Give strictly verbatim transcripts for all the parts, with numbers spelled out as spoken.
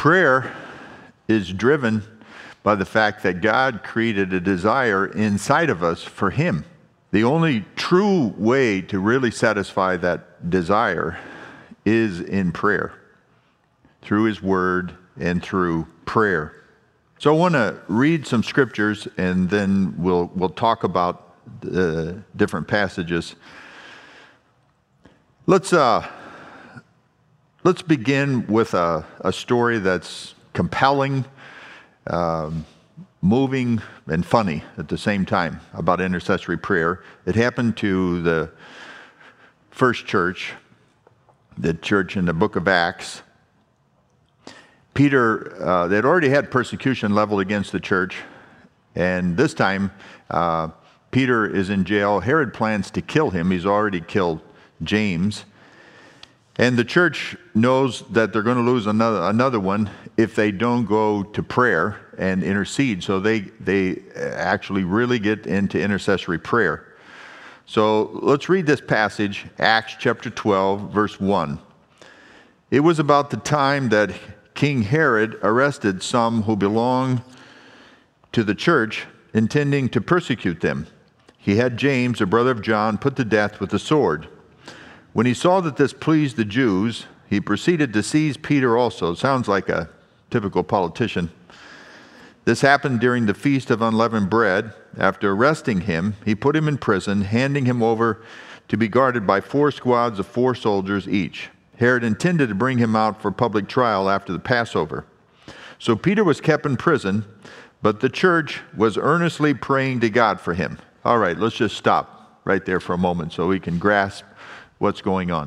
Prayer is driven by the fact that God created a desire inside of us for Him. The only true way to really satisfy that desire is in prayer, through His Word and through prayer. So I want to read some scriptures, and then we'll we'll talk about the different passages. Let's uh, let's begin with a, a story that's compelling, um, moving, and funny at the same time about intercessory prayer. It happened to the first church, the church in the book of Acts. Peter, uh, they'd already had persecution leveled against the church, and this time uh, Peter is in jail. Herod plans to kill him. He's already killed James. And the church knows that they're going to lose another another one if they don't go to prayer and intercede. So they, they actually really get into intercessory prayer. So let's read this passage, Acts chapter twelve, verse one. It was about the time that King Herod arrested some who belonged to the church, intending to persecute them. He had James, a brother of John, put to death with the sword. When he saw that this pleased the Jews, he proceeded to seize Peter also. Sounds like a typical politician. This happened during the Feast of Unleavened Bread. After arresting him, he put him in prison, handing him over to be guarded by four squads of four soldiers each. Herod intended to bring him out for public trial after the Passover. So Peter was kept in prison, but the church was earnestly praying to God for him. All right, let's just stop right there for a moment so we can grasp what's going on.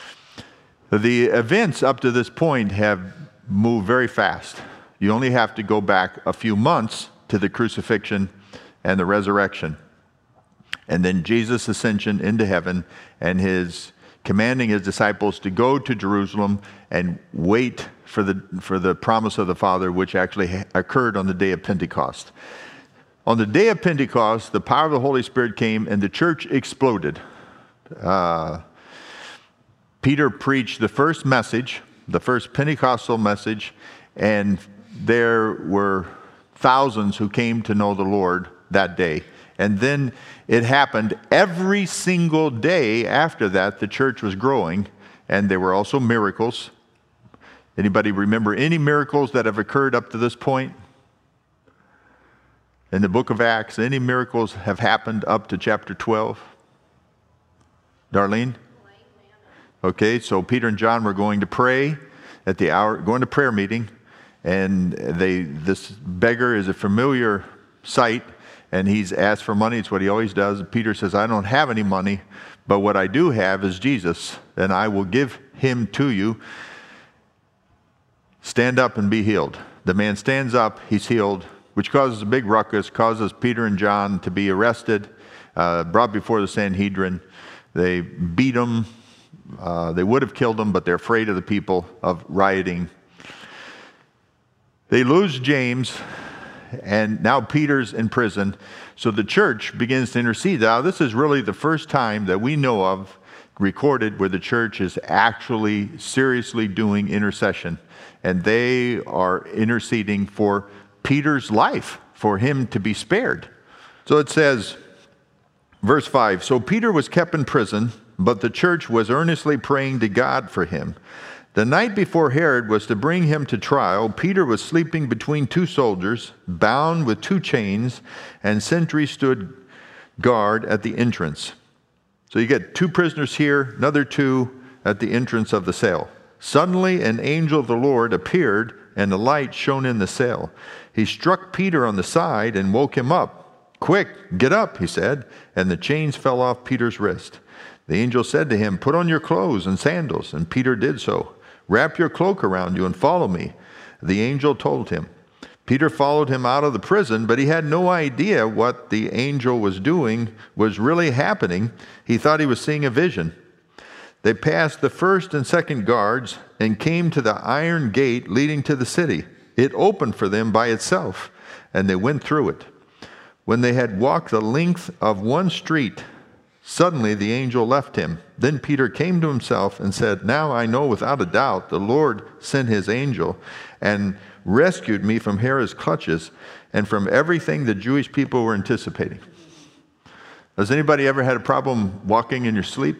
The events up to this point have moved very fast. You only have to go back a few months to the crucifixion and the resurrection, and then Jesus' ascension into heaven and his commanding his disciples to go to Jerusalem and wait for the for the promise of the Father, which actually ha- occurred on the day of Pentecost. On the day of Pentecost, the power of the Holy Spirit came and the church exploded. Uh, Peter preached the first message, the first Pentecostal message, and there were thousands who came to know the Lord that day. And then it happened every single day after that. The church was growing, and there were also miracles. Anybody remember any miracles that have occurred up to this point? In the book of Acts, any miracles have happened up to chapter twelve? Darlene? Okay, so Peter and John were going to pray at the hour, going to prayer meeting, and they this beggar is a familiar sight. And he's asked for money. It's what he always does. Peter says, I don't have any money, but what I do have is Jesus, and I will give him to you. Stand up and be healed. The man stands up, he's healed, which causes a big ruckus, causes Peter and John to be arrested, uh, brought before the Sanhedrin. They beat them. Uh, they would have killed them, but they're afraid of the people, of rioting. They lose James, and now Peter's in prison. So the church begins to intercede. Now, this is really the first time that we know of recorded where the church is actually seriously doing intercession. And they are interceding for Peter's life, for him to be spared. So it says, verse five, so Peter was kept in prison, but the church was earnestly praying to God for him. The night before Herod was to bring him to trial, Peter was sleeping between two soldiers, bound with two chains, and sentries stood guard at the entrance. So you get two prisoners here, another two at the entrance of the cell. Suddenly an angel of the Lord appeared, and the light shone in the cell. He struck Peter on the side and woke him up. Quick, get up, he said, and the chains fell off Peter's wrist. The angel said to him, put on your clothes and sandals, and Peter did so. Wrap your cloak around you and follow me, the angel told him. Peter followed him out of the prison, but he had no idea what the angel was doing was really happening. He thought he was seeing a vision. They passed the first and second guards and came to the iron gate leading to the city. It opened for them by itself, and they went through it. When they had walked the length of one street, Suddenly the angel left him. Then Peter came to himself and said, "Now I know without a doubt the Lord sent his angel and rescued me from Herod's clutches and from everything the Jewish people were anticipating." Has anybody ever had a problem walking in your sleep?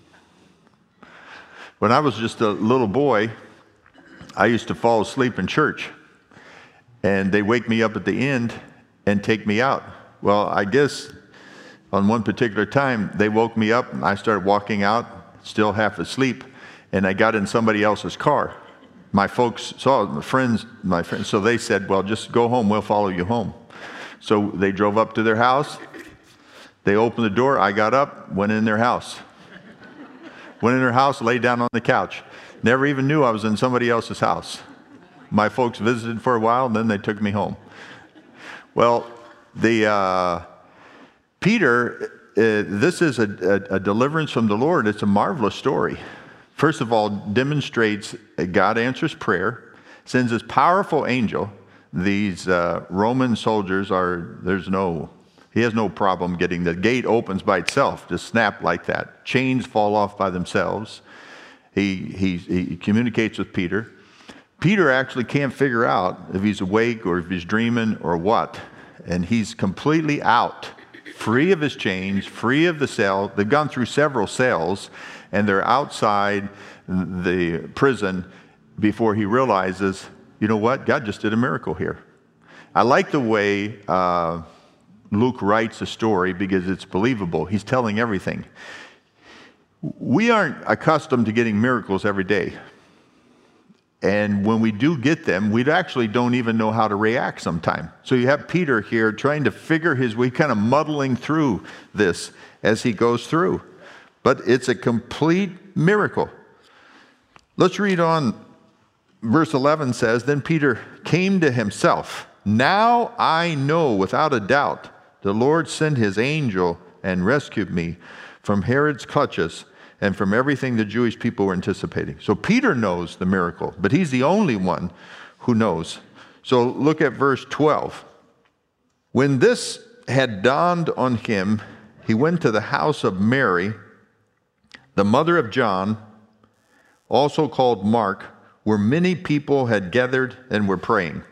When I was just a little boy, I used to fall asleep in church, and they wake me up at the end and take me out. Well, I guess on one particular time, they woke me up, and I started walking out, still half asleep, and I got in somebody else's car. My folks saw it, my friends, my friends, so they said, "Well, just go home, we'll follow you home." So they drove up to their house, they opened the door, I got up, went in their house. Went in their house, laid down on the couch. Never even knew I was in somebody else's house. My folks visited for a while, and then they took me home. Well, the... Uh, Peter, uh, this is a, a, a deliverance from the Lord. It's a marvelous story. First of all, demonstrates God answers prayer, sends his powerful angel. These uh, Roman soldiers are, there's no, he has no problem getting, the gate opens by itself, just snap like that. Chains fall off by themselves. He, he, he communicates with Peter. Peter actually can't figure out if he's awake or if he's dreaming or what. And he's completely out. Free of his chains, free of the cell. They've gone through several cells, and they're outside the prison before he realizes, you know what, God just did a miracle here. I like the way uh, Luke writes the story because it's believable. He's telling everything. We aren't accustomed to getting miracles every day. And when we do get them, we actually don't even know how to react sometime. So you have Peter here trying to figure his way, kind of muddling through this as he goes through. But it's a complete miracle. Let's read on. Verse eleven says, "Then Peter came to himself. Now I know without a doubt the Lord sent his angel and rescued me from Herod's clutches and from everything the Jewish people were anticipating." So Peter knows the miracle, but he's the only one who knows. So look at verse twelve. "When this had dawned on him, he went to the house of Mary, the mother of John, also called Mark, where many people had gathered and were praying."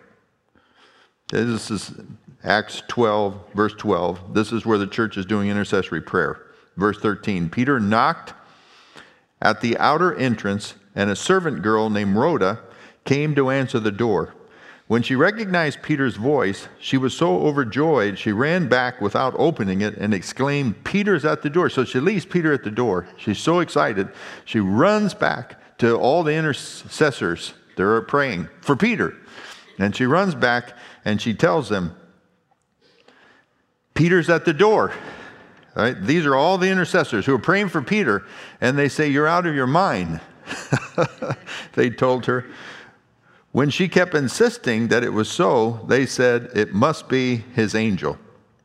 This is Acts twelve, verse twelve. This is where the church is doing intercessory prayer. Verse thirteen, "Peter knocked at the outer entrance, and a servant girl named Rhoda came to answer the door. When she recognized Peter's voice, she was so overjoyed, she ran back without opening it and exclaimed, 'Peter's at the door.'" So she leaves Peter at the door. She's so excited. She runs back to all the intercessors that are praying for Peter. And she runs back and she tells them, "Peter's at the door." All right? These are all the intercessors who are praying for Peter, and they say, "You're out of your mind." They told her. When she kept insisting that it was so, they said, "It must be his angel."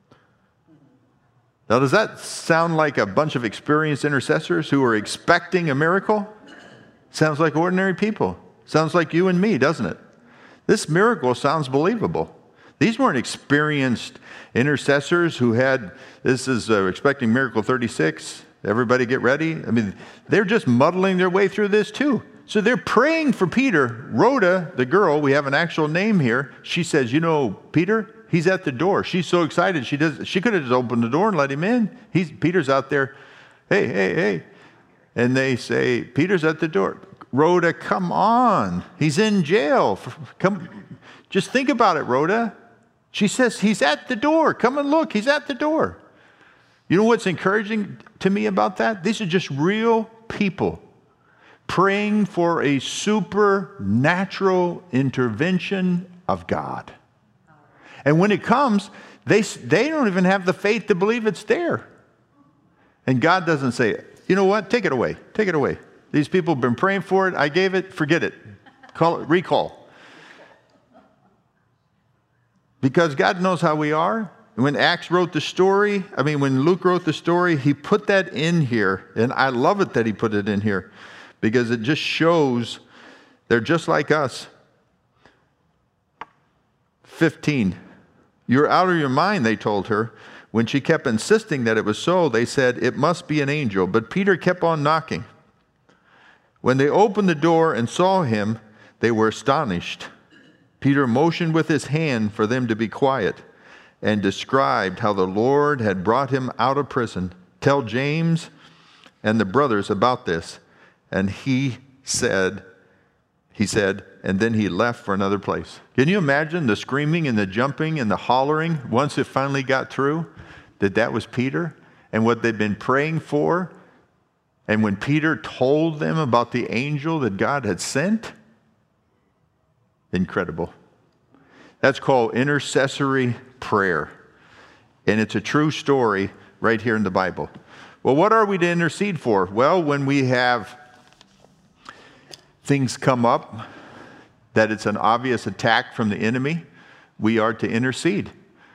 Now, does that sound like a bunch of experienced intercessors who are expecting a miracle? Sounds like ordinary people. Sounds like you and me, doesn't it? This miracle sounds believable. These weren't experienced intercessors who had, this is uh, expecting miracle thirty-six. Everybody get ready. I mean, they're just muddling their way through this too. So they're praying for Peter. Rhoda, the girl, we have an actual name here. She says, "You know, Peter, he's at the door." She's so excited. She does. She could have just opened the door and let him in. He's Peter's out there. "Hey, hey, hey." And they say, "Peter's at the door." "Rhoda, come on. He's in jail. Come, just think about it, Rhoda." She says, "He's at the door. Come and look. He's at the door." You know what's encouraging to me about that? These are just real people praying for a supernatural intervention of God. And when it comes, they, they don't even have the faith to believe it's there. And God doesn't say, "You know what? Take it away. Take it away. These people have been praying for it. I gave it. Forget it. Call it recall." Because God knows how we are. When Acts wrote the story, I mean, when Luke wrote the story, he put that in here. And I love it that he put it in here because it just shows they're just like us. fifteen. "You're out of your mind," they told her. When she kept insisting that it was so, they said, "It must be an angel." But Peter kept on knocking. When they opened the door and saw him, they were astonished. Peter motioned with his hand for them to be quiet and described how the Lord had brought him out of prison. "Tell James and the brothers about this." And he said, he said, and then he left for another place. Can you imagine the screaming and the jumping and the hollering once it finally got through that that was Peter and what they'd been praying for? And when Peter told them about the angel that God had sent, incredible. That's called intercessory prayer. And it's a true story right here in the Bible. Well, what are we to intercede for? Well, when we have things come up that it's an obvious attack from the enemy, we are to intercede.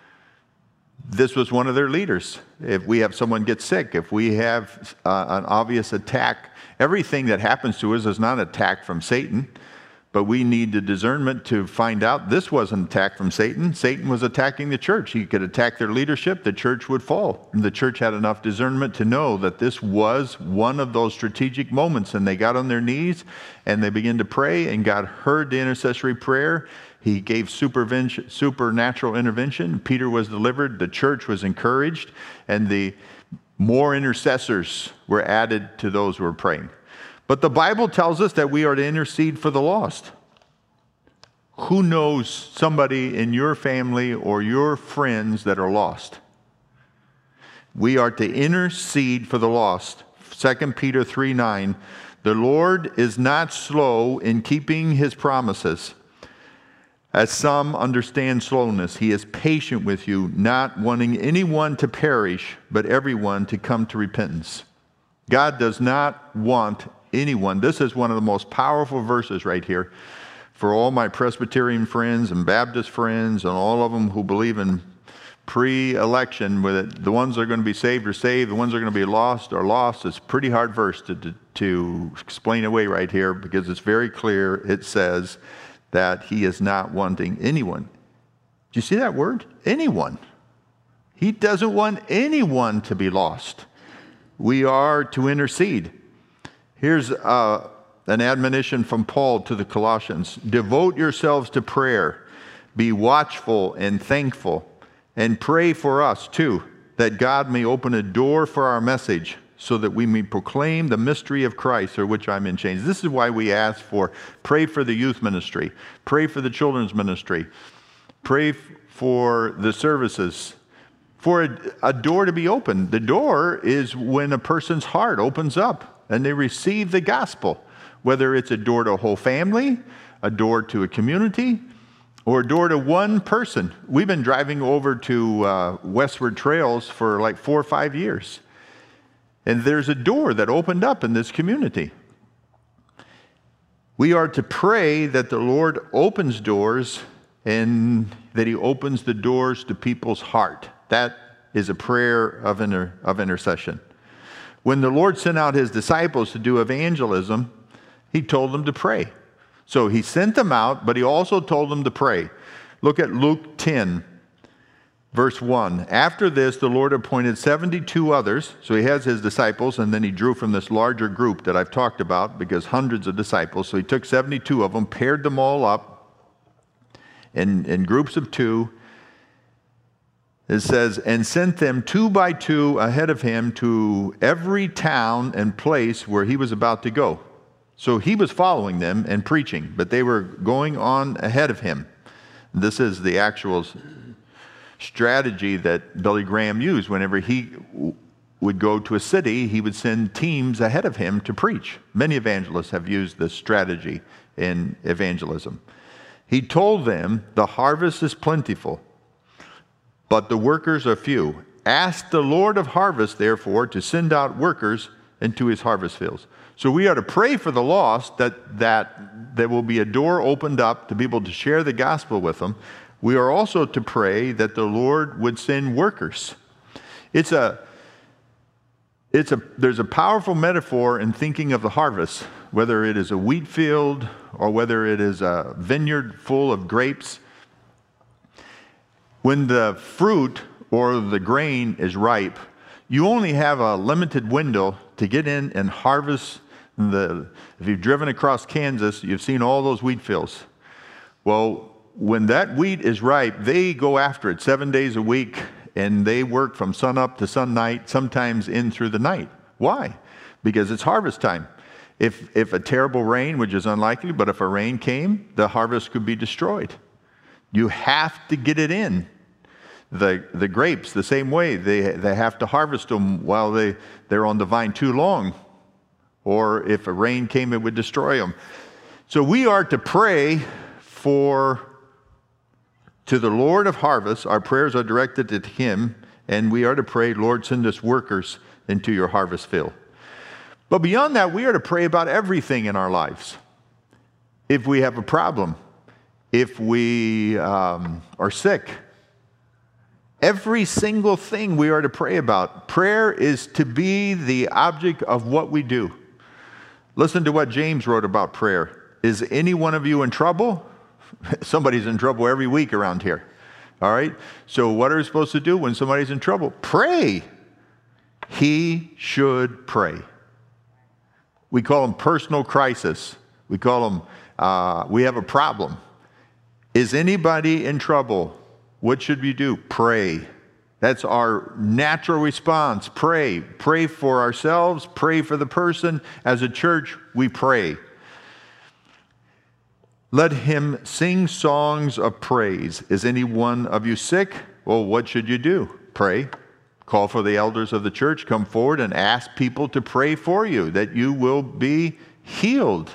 This was one of their leaders. If we have someone get sick, if we have uh, an obvious attack, everything that happens to us is not an attack from Satan, but we need the discernment to find out this wasn't an attack from Satan. Satan was attacking the church. He could attack their leadership, the church would fall. And the church had enough discernment to know that this was one of those strategic moments, and they got on their knees and they began to pray, and God heard the intercessory prayer. He gave supernatural intervention. Peter was delivered. The church was encouraged, and the more intercessors were added to those who were praying. But the Bible tells us that we are to intercede for the lost. Who knows somebody in your family or your friends that are lost? We are to intercede for the lost. Second Peter three nine, "The Lord is not slow in keeping his promises, as some understand slowness. He is patient with you, not wanting anyone to perish, but everyone to come to repentance." God does not want anyone. This is one of the most powerful verses right here for all my Presbyterian friends and Baptist friends and all of them who believe in pre-election, with it, the ones that are going to be saved are saved, the ones that are going to be lost are lost. It's a pretty hard verse to, to, to explain away right here, because it's very clear. It says that he is not wanting anyone. Do you see that word? Anyone. He doesn't want anyone to be lost. We are to intercede. Here's uh, an admonition from Paul to the Colossians. "Devote yourselves to prayer. Be watchful and thankful. And pray for us too, that God may open a door for our message, so that we may proclaim the mystery of Christ, for which I'm in chains." This is why we ask for, pray for the youth ministry. Pray for the children's ministry. Pray for the services. For a, a door to be opened. The door is when a person's heart opens up and they receive the gospel, whether it's a door to a whole family, a door to a community, or a door to one person. We've been driving over to uh, Westward Trails for like four or five years. And there's a door that opened up in this community. We are to pray that the Lord opens doors and that he opens the doors to people's heart. That is a prayer of, inter, of intercession. When the Lord sent out his disciples to do evangelism, he told them to pray. So he sent them out, but he also told them to pray. Look at Luke ten, verse one. "After this, the Lord appointed seventy-two others." So he has his disciples, and then he drew from this larger group that I've talked about, because hundreds of disciples. So he took seventy-two of them, paired them all up in, in groups of two. It says, "And sent them two by two ahead of him to every town and place where he was about to go." So he was following them and preaching, but they were going on ahead of him. This is the actual strategy that Billy Graham used. Whenever he would go to a city, he would send teams ahead of him to preach. Many evangelists have used this strategy in evangelism. He told them, "The harvest is plentiful, but the workers are few. Ask the Lord of harvest, therefore, to send out workers into his harvest fields." So we are to pray for the lost, that, that there will be a door opened up to be able to share the gospel with them. We are also to pray that the Lord would send workers. It's a, it's a, there's a powerful metaphor in thinking of the harvest, whether it is a wheat field or whether it is a vineyard full of grapes. When the fruit or the grain is ripe, you only have a limited window to get in and harvest the, if you've driven across Kansas, you've seen all those wheat fields. Well, when that wheat is ripe, they go after it seven days a week, and they work from sun up to sun night, sometimes in through the night. Why? Because it's harvest time. If, if a terrible rain, which is unlikely, but if a rain came, the harvest could be destroyed. You have to get it in. The, the grapes, the same way, they, they have to harvest them while they, they're on the vine too long. Or if a rain came, it would destroy them. So we are to pray for, to the Lord of harvest. Our prayers are directed to Him, and we are to pray, Lord, send us workers into your harvest field. But beyond that, we are to pray about everything in our lives. If we have a problem, if we um, are sick, every single thing we are to pray about. Prayer is to be the object of what we do. Listen to what James wrote about prayer. Is any one of you in trouble? Somebody's in trouble every week around here. All right? So what are we supposed to do when somebody's in trouble? Pray. He should pray. We call them personal crisis. We call them, uh, we have a problem. Is anybody in trouble? What should we do? Pray. That's our natural response. Pray. Pray for ourselves. Pray for the person. As a church, we pray. Let him sing songs of praise. Is any one of you sick? Well, what should you do? Pray. Call for the elders of the church. Come forward and ask people to pray for you, that you will be healed.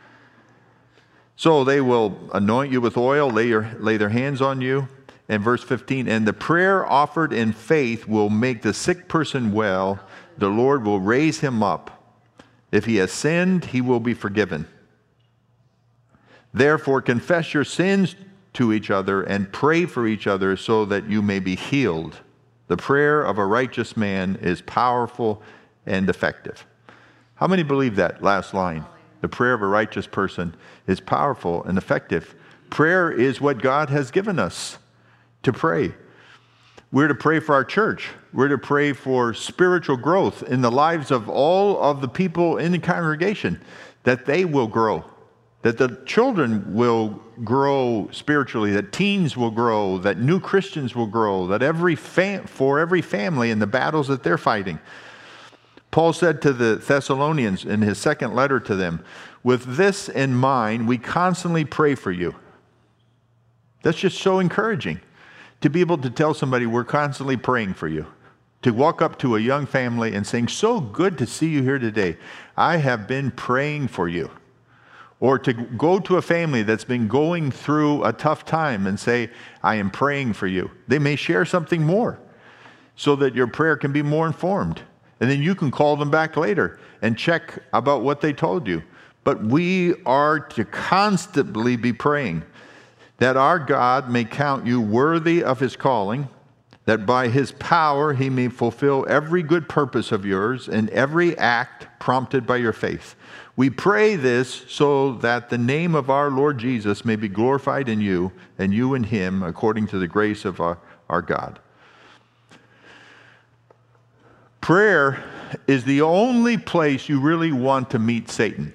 So they will anoint you with oil, lay, your, lay their hands on you. And verse fifteen, and the prayer offered in faith will make the sick person well. The Lord will raise him up. If he has sinned, he will be forgiven. Therefore, confess your sins to each other and pray for each other so that you may be healed. The prayer of a righteous man is powerful and effective. How many believe that last line? The prayer of a righteous person is powerful and effective. Prayer is what God has given us to pray. We're to pray for our church. We're to pray for spiritual growth in the lives of all of the people in the congregation, that they will grow, that the children will grow spiritually, that teens will grow, that new Christians will grow, that every fam- for every family in the battles that they're fighting. Paul said to the Thessalonians in his second letter to them, with this in mind, we constantly pray for you. That's just so encouraging. To be able to tell somebody we're constantly praying for you. To walk up to a young family and saying, so good to see you here today. I have been praying for you. Or to go to a family that's been going through a tough time and say, I am praying for you. They may share something more so that your prayer can be more informed. And then you can call them back later and check about what they told you. But we are to constantly be praying, that our God may count you worthy of his calling, that by his power he may fulfill every good purpose of yours and every act prompted by your faith. We pray this so that the name of our Lord Jesus may be glorified in you and you in him according to the grace of our, our God. Prayer is the only place you really want to meet Satan.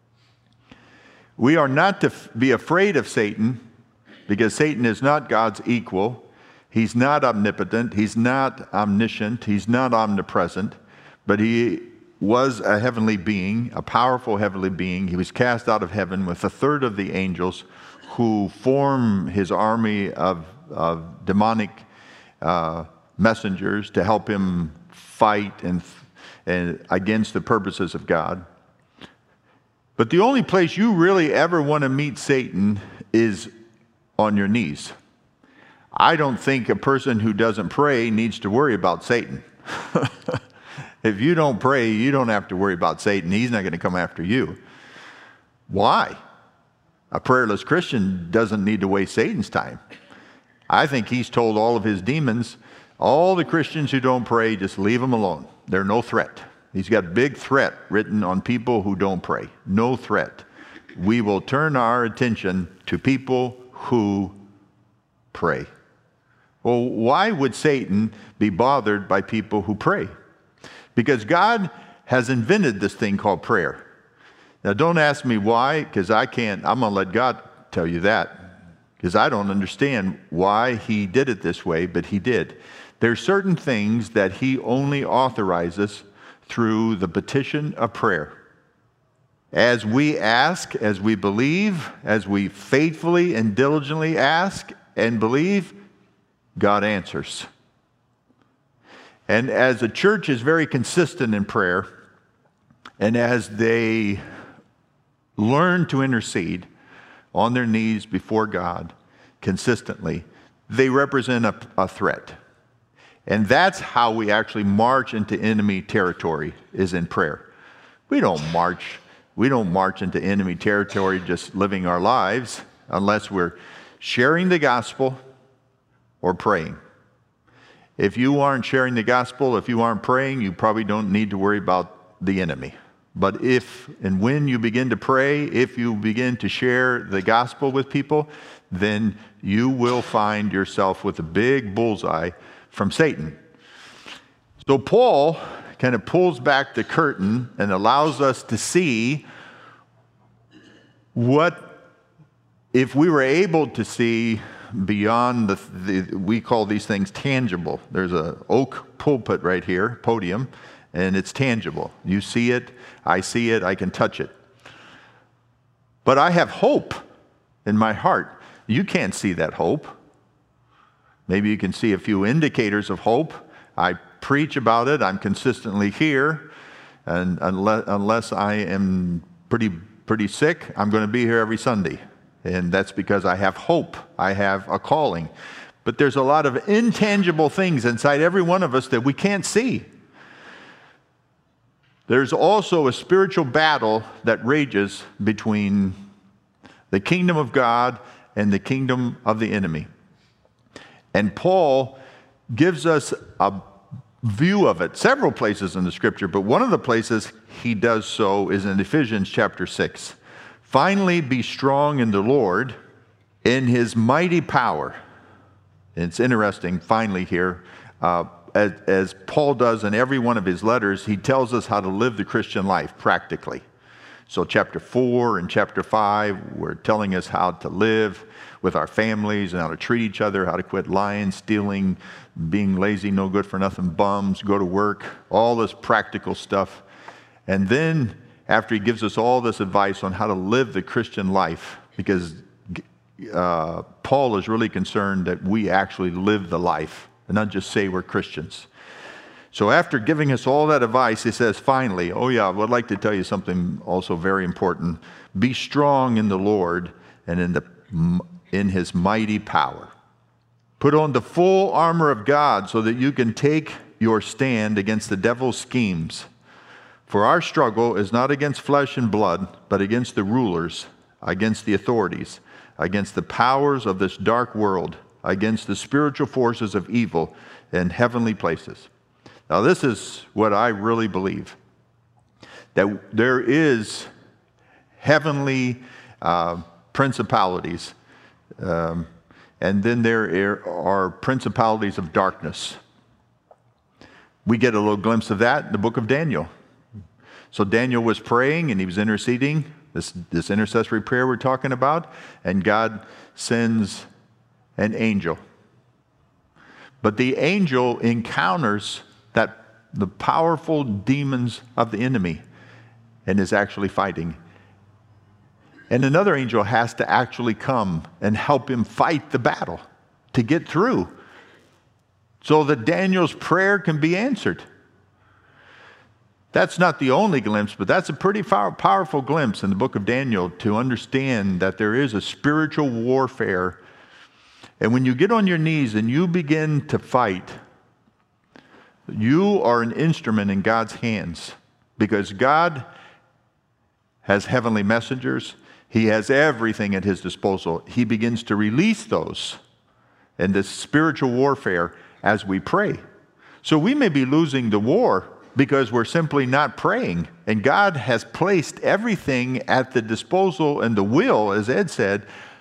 We are not to be afraid of Satan, because Satan is not God's equal. He's not omnipotent. He's not omniscient. He's not omnipresent. But he was a heavenly being, a powerful heavenly being. He was cast out of heaven with a third of the angels who form his army of, of demonic uh, messengers to help him fight and, and against the purposes of God. But the only place you really ever want to meet Satan is on your knees. I don't think a person who doesn't pray needs to worry about Satan. If you don't pray, you don't have to worry about Satan. He's not going to come after you. Why? A prayerless Christian doesn't need to waste Satan's time. I think he's told all of his demons, all the Christians who don't pray, just leave them alone. They're no threat. He's got big threat written on people who don't pray. No threat. We will turn our attention to people who pray. Well, why would Satan be bothered by people who pray? Because God has invented this thing called prayer. Now, don't ask me why, because I can't. I'm going to let God tell you that, because I don't understand why he did it this way, but he did. There's certain things that he only authorizes through the petition of prayer. As we ask, as we believe, as we faithfully and diligently ask and believe, God answers. And as a church is very consistent in prayer, and as they learn to intercede on their knees before God consistently, they represent a, a threat. And that's how we actually march into enemy territory, is in prayer. We don't march, we don't march into enemy territory just living our lives unless we're sharing the gospel or praying. If you aren't sharing the gospel, if you aren't praying, you probably don't need to worry about the enemy. But if and when you begin to pray, if you begin to share the gospel with people, then you will find yourself with a big bullseye from Satan. So Paul kind of pulls back the curtain and allows us to see what, if we were able to see beyond the, the, we call these things tangible. There's a oak pulpit right here, podium, and it's tangible. You see it, I see it, I can touch it. But I have hope in my heart. You can't see that hope. Maybe you can see a few indicators of hope. I preach about it, I'm consistently here, and unless, unless I am pretty, pretty sick, I'm going to be here every Sunday. And that's because I have hope. I have a calling. But there's a lot of intangible things inside every one of us that we can't see. There's also a spiritual battle that rages between the kingdom of God and the kingdom of the enemy. And Paul gives us a view of it several places in the scripture, but one of the places he does so is in Ephesians chapter six. Finally, be strong in the Lord, in his mighty power. And it's interesting, finally here, uh, as, as Paul does in every one of his letters, he tells us how to live the Christian life practically. So chapter four and chapter five, we're telling us how to live with our families and how to treat each other, how to quit lying, stealing, being lazy, no good for nothing bums, go to work, all this practical stuff. And then after he gives us all this advice on how to live the Christian life, because uh, Paul is really concerned that we actually live the life and not just say we're Christians. So after giving us all that advice, he says, finally, oh yeah, I would like to tell you something also very important. Be strong in the Lord and in, the, in his mighty power. Put on the full armor of God so that you can take your stand against the devil's schemes. For our struggle is not against flesh and blood, but against the rulers, against the authorities, against the powers of this dark world, against the spiritual forces of evil in heavenly places. Now, this is what I really believe, that there is heavenly uh, principalities, um, and then there are principalities of darkness. We get a little glimpse of that in the book of Daniel. So Daniel was praying and he was interceding, this, this intercessory prayer we're talking about, and God sends an angel. But the angel encounters that the powerful demons of the enemy and is actually fighting. And another angel has to actually come and help him fight the battle to get through so that Daniel's prayer can be answered. That's not the only glimpse, but that's a pretty powerful glimpse in the book of Daniel to understand that there is a spiritual warfare. And when you get on your knees and you begin to fight, you are an instrument in God's hands because God has heavenly messengers. He has everything at his disposal. He begins to release those in this spiritual warfare as we pray. So we may be losing the war because we're simply not praying. And God has placed everything at the disposal and the will, as Ed said,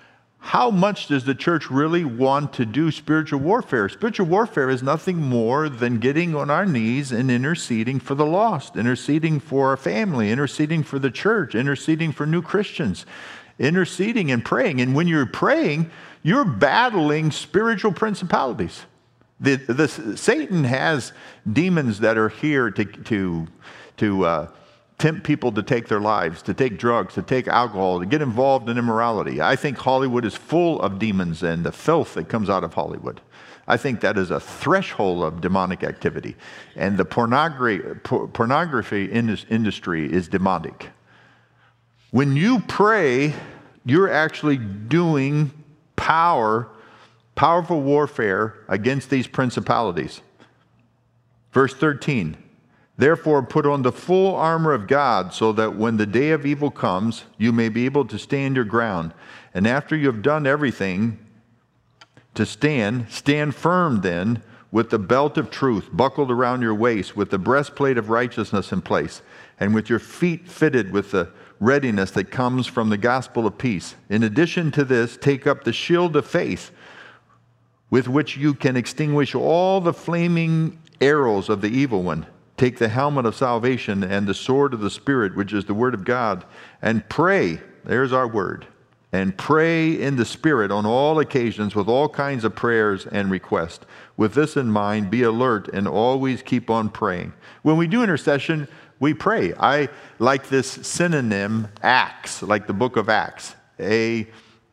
how much does the church really want to do spiritual warfare? Spiritual warfare is nothing more than getting on our knees and interceding for the lost, interceding for our family, interceding for the church, interceding for new Christians, interceding and praying. And when you're praying, you're battling spiritual principalities. The, the, Satan has demons that are here to, to, to uh, tempt people to take their lives, to take drugs, to take alcohol, to get involved in immorality. I think Hollywood is full of demons and the filth that comes out of Hollywood. I think that is a threshold of demonic activity. And the pornography, pornography industry is demonic. When you pray, you're actually doing power, powerful warfare against these principalities. Verse thirteen. Therefore, put on the full armor of God, so that when the day of evil comes, you may be able to stand your ground. And after you have done everything to stand, stand firm then, with the belt of truth buckled around your waist, with the breastplate of righteousness in place, and with your feet fitted with the readiness that comes from the gospel of peace. In addition to this, take up the shield of faith, with which you can extinguish all the flaming arrows of the evil one. Take the helmet of salvation and the sword of the Spirit, which is the word of God, and pray, there's our word, and pray in the Spirit on all occasions with all kinds of prayers and requests. With this in mind, be alert and always keep on praying. When we do intercession, we pray. I like this synonym, Acts, like the book of Acts, A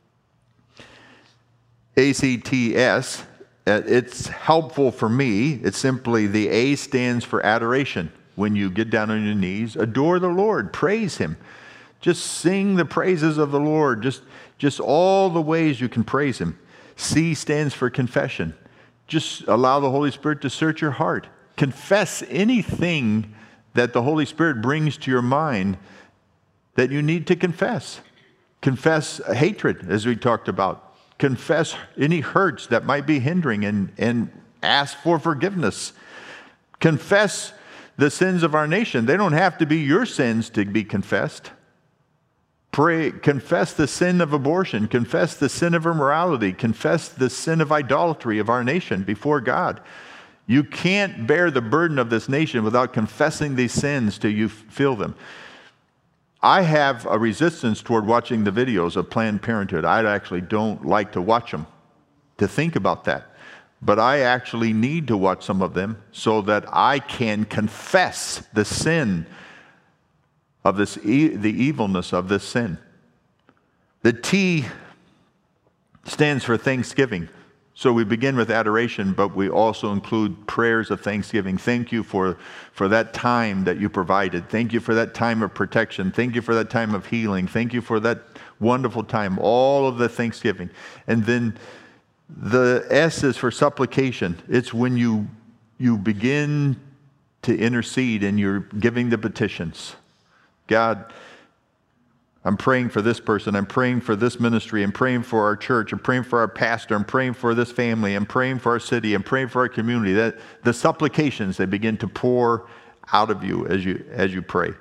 C T S. It's helpful for me. It's simply the A stands for adoration. When you get down on your knees, adore the Lord, praise Him. Just sing the praises of the Lord, just, just all the ways you can praise Him. C stands for confession. Just allow the Holy Spirit to search your heart. Confess anything that the Holy Spirit brings to your mind that you need to confess. Confess hatred, as we talked about. Confess any hurts that might be hindering and, and ask for forgiveness. Confess the sins of our nation. They don't have to be your sins to be confessed. Pray, confess the sin of abortion. Confess the sin of immorality. Confess the sin of idolatry of our nation before God. You can't bear the burden of this nation without confessing these sins till you feel them. I have a resistance toward watching the videos of Planned Parenthood. I actually don't like to watch them, to think about that. But I actually need to watch some of them so that I can confess the sin of this, e- the evilness of this sin. The T stands for thanksgiving. So we begin with adoration, but we also include prayers of thanksgiving. Thank you for, for that time that you provided. Thank you for that time of protection. Thank you for that time of healing. Thank you for that wonderful time. All of the thanksgiving. And then the S is for supplication. It's when you, you begin to intercede and you're giving the petitions. God, I'm praying for this person. I'm praying for this ministry. I'm praying for our church. I'm praying for our pastor. I'm praying for this family. I'm praying for our city. I'm praying for our community. That the supplications, they begin to pour out of you as you as you pray.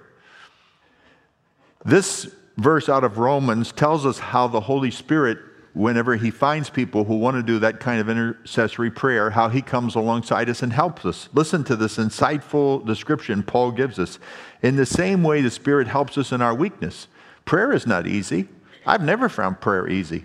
This verse out of Romans tells us how the Holy Spirit, whenever He finds people who want to do that kind of intercessory prayer, how He comes alongside us and helps us. Listen to this insightful description Paul gives us. In the same way, the Spirit helps us in our weakness. Prayer is not easy. I've never found prayer easy.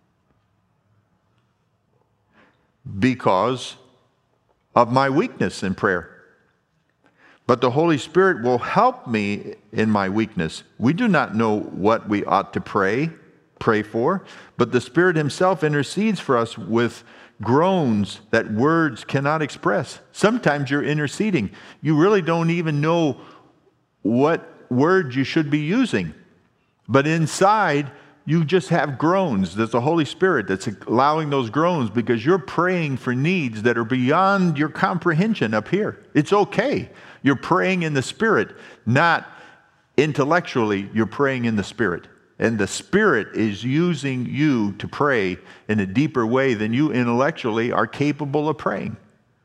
Because of my weakness in prayer. But the Holy Spirit will help me in my weakness. We do not know what we ought to pray, pray for, but the Spirit Himself intercedes for us with groans that words cannot express. Sometimes you're interceding. You really don't even know what words you should be using. But inside, you just have groans. There's the Holy Spirit that's allowing those groans because you're praying for needs that are beyond your comprehension up here. It's okay. You're praying in the Spirit, not intellectually. You're praying in the Spirit. And the Spirit is using you to pray in a deeper way than you intellectually are capable of praying.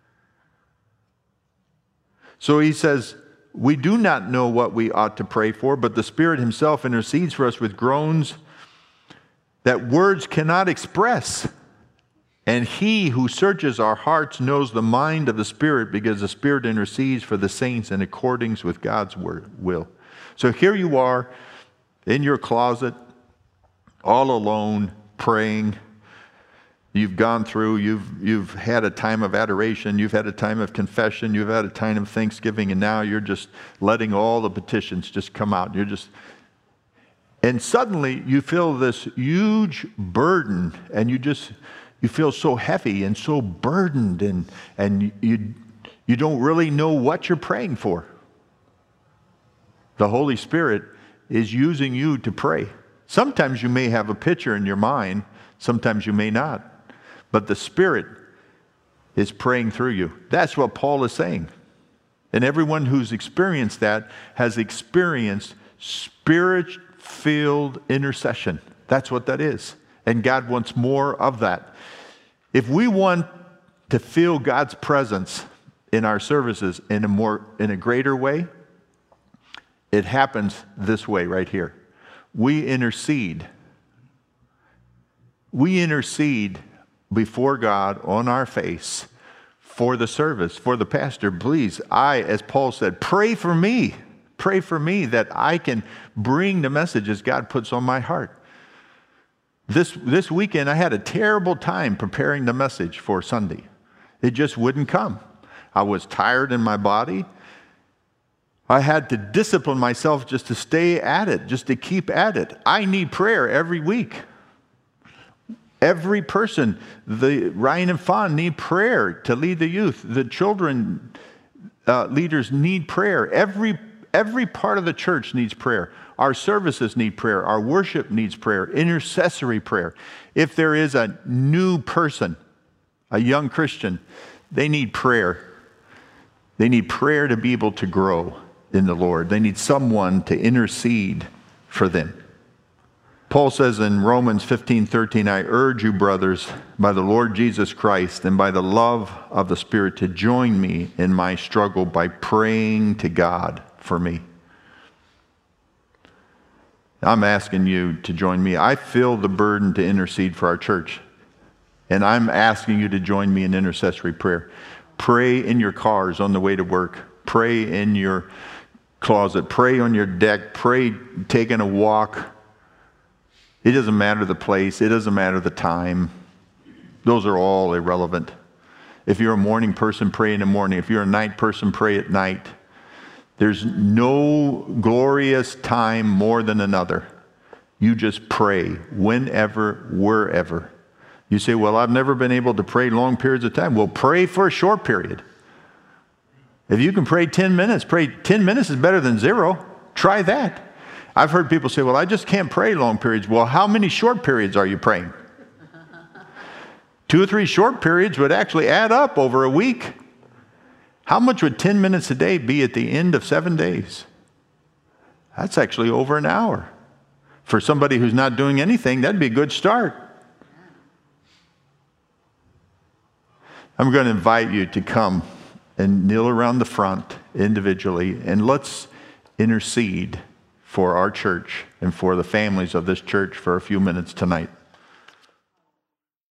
So he says, we do not know what we ought to pray for, but the Spirit Himself intercedes for us with groans that words cannot express. And he who searches our hearts knows the mind of the Spirit, because the Spirit intercedes for the saints in accordance with God's will. So here you are in your closet, all alone, praying. You've gone through, you've, you've had a time of adoration, you've had a time of confession, you've had a time of thanksgiving, and now you're just letting all the petitions just come out. You're just, and suddenly you feel this huge burden, and you just, you feel so heavy and so burdened, and, and you, you don't really know what you're praying for. The Holy Spirit is using you to pray. Sometimes you may have a picture in your mind, sometimes you may not. But the Spirit is praying through you. That's what Paul is saying. And everyone who's experienced that has experienced Spirit-filled intercession. That's what that is. And God wants more of that. If we want to feel God's presence in our services in a more, in a greater way, it happens this way right here. We intercede. We intercede before God on our face for the service, for the pastor. Please, I, as Paul said, pray for me. Pray for me that I can bring the messages God puts on my heart. This, this weekend, I had a terrible time preparing the message for Sunday. It just wouldn't come. I was tired in my body. I had to discipline myself just to stay at it, just to keep at it. I need prayer every week. Every person, the Ryan and Fawn need prayer to lead the youth. The children uh, leaders need prayer. Every, every part of the church needs prayer. Our services need prayer. Our worship needs prayer. Intercessory prayer. If there is a new person, a young Christian, they need prayer. They need prayer to be able to grow in the Lord. They need someone to intercede for them. Paul says in Romans fifteen thirteen, I urge you, brothers, by the Lord Jesus Christ and by the love of the Spirit, to join me in my struggle by praying to God for me. I'm asking you to join me. I feel the burden to intercede for our church, and I'm asking you to join me in intercessory prayer. Pray in your cars on the way to work. Pray in your closet. Pray on your deck. Pray taking a walk. It doesn't matter the place. It doesn't matter the time. Those are all irrelevant. If you're a morning person, pray in the morning. If you're a night person, pray at night. There's no glorious time more than another. You just pray whenever, wherever. You say, well, I've never been able to pray long periods of time. Well, pray for a short period. If you can pray ten minutes, pray ten minutes is better than zero. Try that. I've heard people say, well, I just can't pray long periods. Well, how many short periods are you praying? Two or three short periods would actually add up over a week. How much would ten minutes a day be at the end of seven days? That's actually over an hour. For somebody who's not doing anything, that'd be a good start. I'm going to invite you to come and kneel around the front individually, and let's intercede for our church and for the families of this church for a few minutes tonight.